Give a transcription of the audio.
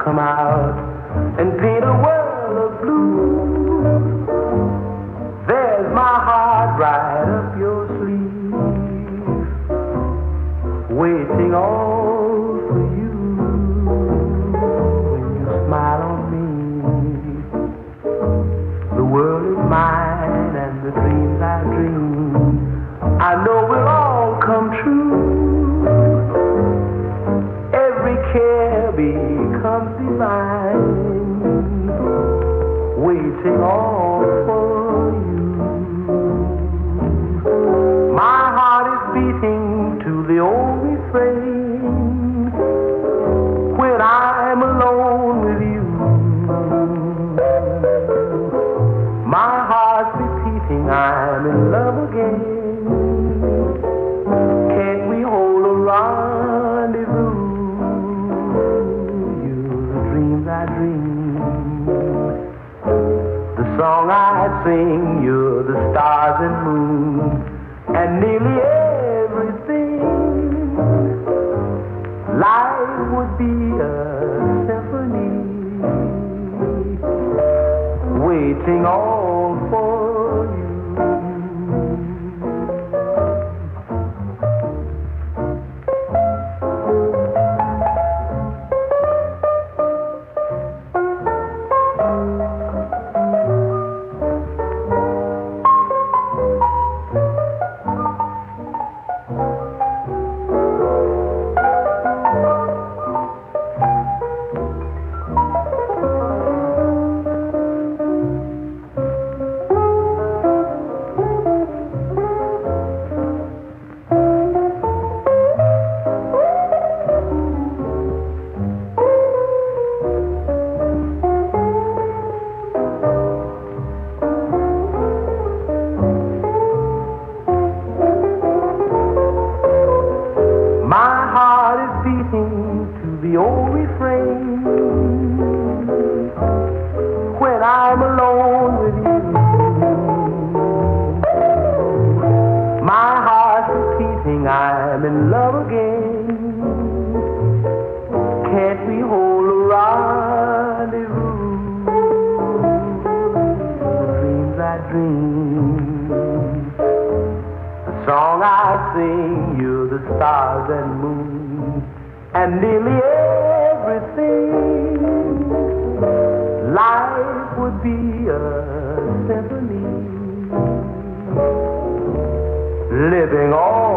come out and paint a world of blue. There's my heart right up your sleeve, waiting all for you. When you smile on me, the world is mine, and the dreams I dream, I know will all come true. Every care becomes divine, waiting all for you. My heart is beating to the old refrain when I'm alone with you. My heart's repeating, I'm in love again. Can't we hold a rendezvous? You're the dreams I dream, the song I sing. You're the stars and moon, and nearly everything. Life would be a symphony, waiting all for you. The old refrain when I'm alone with you. My heart's repeating, I'm in love again. Can't we hold a rendezvous? The dreams I dream, the song I sing. You're the stars and moon, and nearly everything. Life would be a symphony, living all